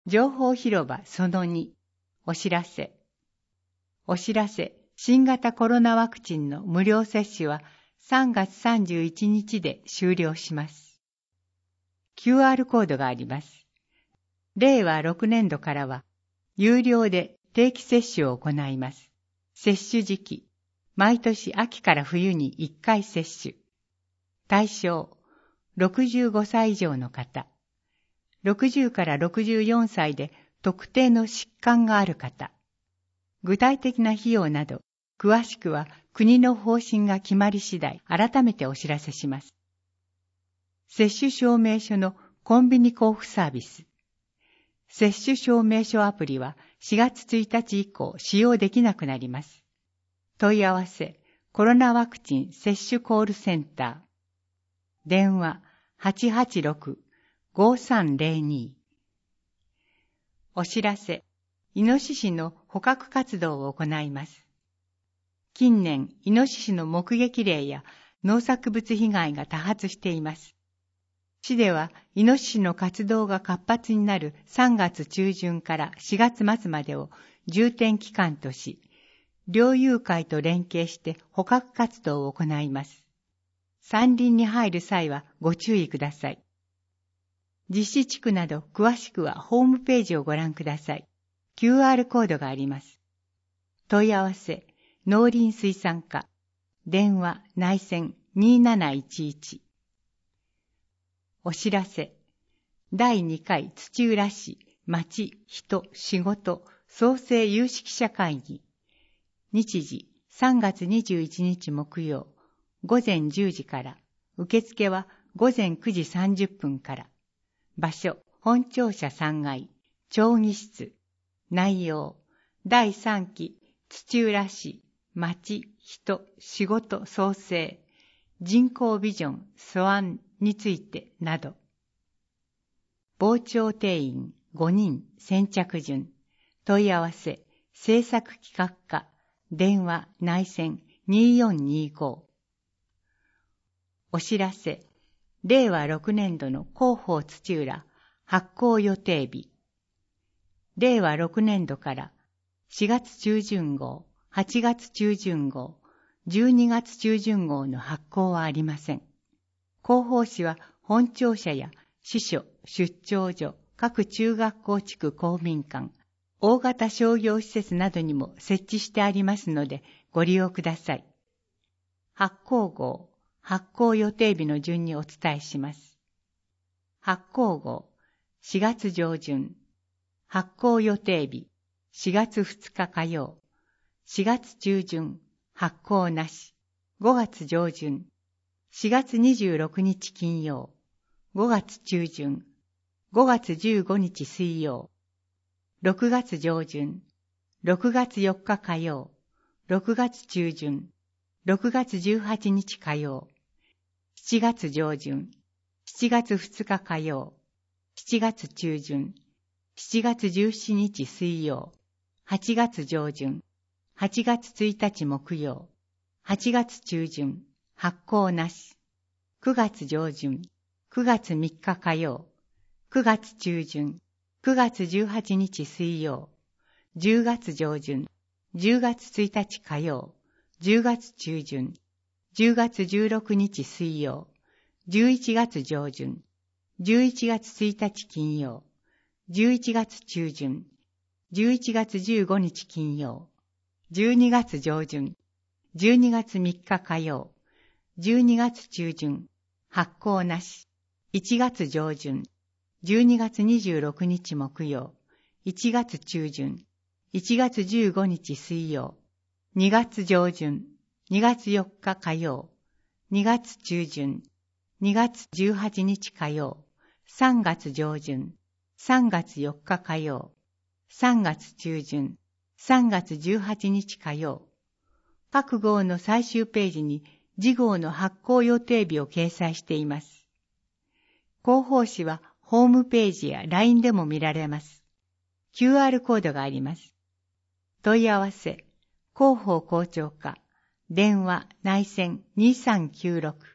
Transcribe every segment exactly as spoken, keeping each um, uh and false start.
情報広場そのに、お知らせ。お知らせ、新型コロナワクチンの無料接種はさんがつさんじゅういちにちで終了します。キューアール コードがあります。れいわろくねんどからは、有料で定期接種を行います。接種時期、毎年秋から冬にいっかい接種。対象、ろくじゅうごさい以上の方。ろくじゅうからろくじゅうよんさいで特定の疾患がある方。具体的な費用など、詳しくは国の方針が決まり次第、改めてお知らせします。接種証明書のコンビニ交付サービス。接種証明書アプリはしがつついたち以降使用できなくなります。問い合わせ、コロナワクチン接種コールセンター。電話 はちはちろく ごさんぜろに。お知らせ、イノシシの捕獲活動を行います。近年、イノシシの目撃例や農作物被害が多発しています。市では、イノシシの活動が活発になるさんがつちゅうじゅんからしがつまつまでを重点期間とし、猟友会と連携して捕獲活動を行います。山林に入る際はご注意ください。実施地区など詳しくはホームページをご覧ください。キューアール コードがあります。問い合わせ、農林水産課、電話内線にーなないちいち。お知らせ、だいにかい土浦市町人仕事創生有識者会議。日時さんがつにじゅういちにち木曜、ごぜんじゅうじから、受付はごぜんくじさんじゅっぷんから。場所、本庁舎さんがい、町議室。内容、だいさんき土浦市町人仕事創生人口ビジョン素案についてなど。傍聴定員ごにん先着順。問い合わせ、制作企画課、電話内線にーよんにーご。お知らせ、れいわろくねんどの広報土浦発行予定日。れいわろくねんどからしがつちゅうじゅん号、はちがつちゅうじゅん号、じゅうにがつちゅうじゅん号の発行はありません。広報誌は本庁舎や支所、出張所、各中学校地区公民館、大型商業施設などにも設置してありますのでご利用ください。発行号、発行予定日の順にお伝えします。発行号、しがつじょうじゅん。発行予定日、しがつふつか火曜。しがつちゅうじゅん、発行なし。ごがつ上旬。しがつにじゅうろくにち金曜。ごがつ中旬。ごがつじゅうごにち水曜。ろくがつ上旬。ろくがつよっか火曜。ろくがつ中旬。ろくがつじゅうはちにち火曜。しちがつ上旬。しちがつふつか火曜。しちがつ中旬。しちがつじゅうしちにち水曜。はちがつ上旬。はちがつついたち木曜。はちがつ中旬。発行なし。くがつ上旬。くがつみっか火曜。くがつ中旬。くがつじゅうはちにち水曜。じゅうがつ上旬。じゅうがつついたち火曜。じゅうがつ中旬。じゅうがつじゅうろくにち水曜。じゅういちがつ上旬。じゅういちがつついたち金曜。じゅういちがつ中旬。じゅういちがつじゅうごにち金曜。じゅうにがつ上旬。じゅうにがつみっか火曜。じゅうにがつ中旬。発行なし。いちがつ上旬。じゅうにがつにじゅうろくにち木曜。いちがつ中旬。いちがつじゅうごにち水曜。にがつ上旬。にがつよっか火曜。にがつ中旬。にがつじゅうはちにち火曜。さんがつ上旬。さんがつよっか火曜。さんがつ中旬。さんがつじゅうはちにち火曜。各号の最終ページに次号の発行予定日を掲載しています。広報誌はホームページや ライン でも見られます。キューアール コードがあります。問い合わせ、広報校長課、電話内線にさんきゅうろく。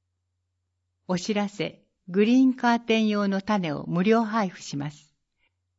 お知らせ、グリーンカーテン用の種を無料配布します。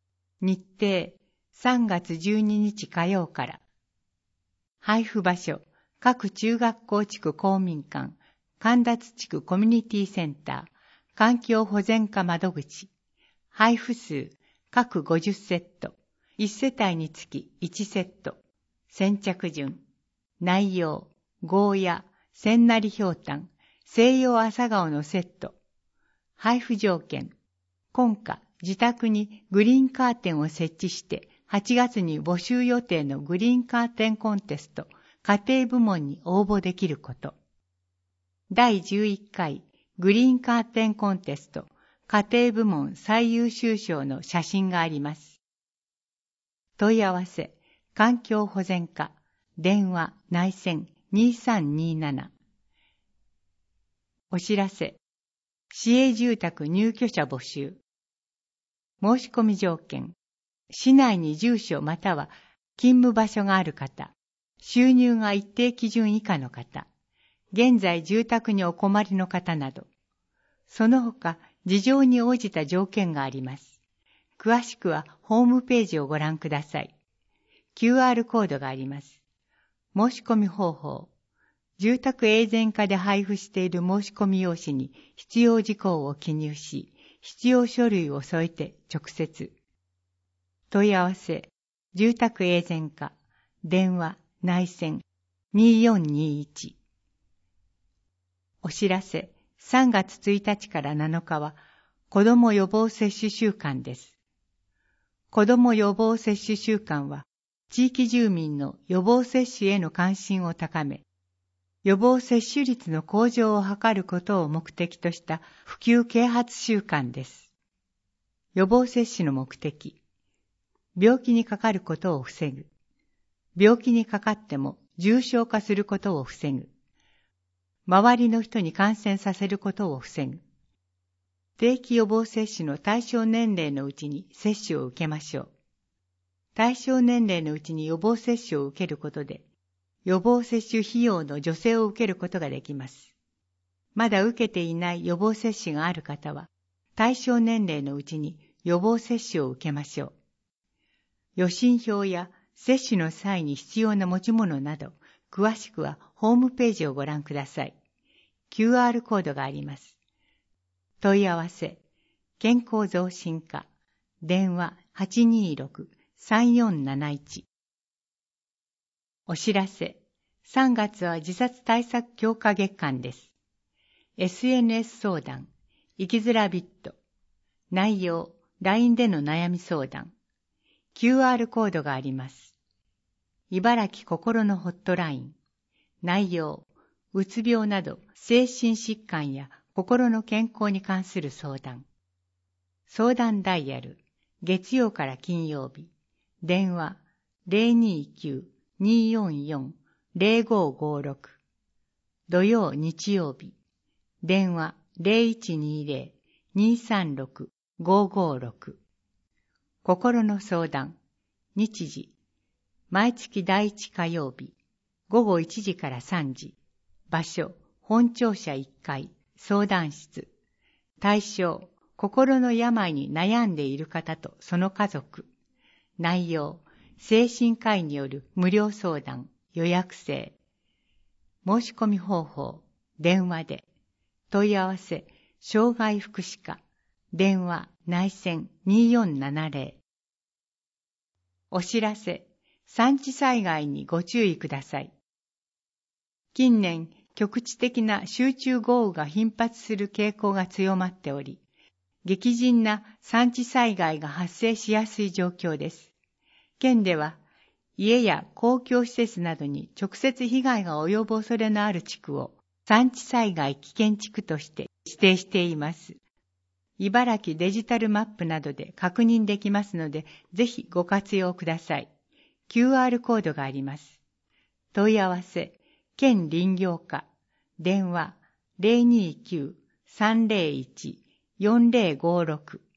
日程さんがつじゅうににち火曜から。配布場所、各中学校地区公民館、神立地区コミュニティセンター、環境保全課窓口。配布数、各ごじゅっセット。いち世帯につきいちセット。先着順。内容、ゴーヤ、千成ひょうたん、西洋朝顔のセット。配布条件。今夏、自宅にグリーンカーテンを設置して、はちがつに募集予定のグリーンカーテンコンテスト、家庭部門に応募できること。だいじゅういっかいグリーンカーテンコンテスト、家庭部門最優秀賞の写真があります。問い合わせ、環境保全課、電話、内線にさんになな。お知らせ、市営住宅入居者募集。申し込み条件、市内に住所または勤務場所がある方、収入が一定基準以下の方、現在住宅にお困りの方など、その他事情に応じた条件があります。詳しくはホームページをご覧ください。キューアール コードがあります。申し込み方法。住宅エージェント課で配布している申し込み用紙に必要事項を記入し、必要書類を添えて直接。問い合わせ、住宅エージェント課、電話、内線によんにいち。お知らせ、さんがつついたちからなのかは子ども予防接種週間です。子ども予防接種週間は、地域住民の予防接種への関心を高め、予防接種率の向上を図ることを目的とした普及啓発週間です。予防接種の目的。病気にかかることを防ぐ。病気にかかっても重症化することを防ぐ。周りの人に感染させることを防ぐ。定期予防接種の対象年齢のうちに接種を受けましょう。対象年齢のうちに予防接種を受けることで、予防接種費用の助成を受けることができます。まだ受けていない予防接種がある方は、対象年齢のうちに予防接種を受けましょう。予診票や接種の際に必要な持ち物など、詳しくはホームページをご覧ください。キューアール コードがあります。問い合わせ、健康増進課、電話 はちにーろくさんよんなないち。お知らせ、さんがつは自殺対策強化月間です。エスエヌエス 相談、生きづらビット。内容、ライン での悩み相談。キューアール コードがあります。茨城心のホットライン。内容、うつ病など精神疾患や心の健康に関する相談。相談ダイヤル、月曜から金曜日。電話 ゼロにーきゅう にーよんよん ゼロごーごーろく。土曜日曜日。電話 ゼロいちにーぜろ にーさんろく ごーごーろく。心の相談。日時。毎月第一火曜日。ごごいちじからさんじ。場所。本庁舎いっかい。相談室。対象。心の病に悩んでいる方とその家族。内容。精神科医による無料相談。予約制。申し込み方法。電話で。問い合わせ。障害福祉課。電話内線にーよんななぜろ。お知らせ。山地災害にご注意ください。近年、局地的な集中豪雨が頻発する傾向が強まっており、激甚な山地災害が発生しやすい状況です。県では、家や公共施設などに直接被害が及ぶ恐れのある地区を山地災害危険地区として指定しています。茨城デジタルマップなどで確認できますので、ぜひご活用ください。キューアール コードがあります。問い合わせ、県林業課、電話 ゼロにーきゅう さんぜろいち よんぜろごーろく。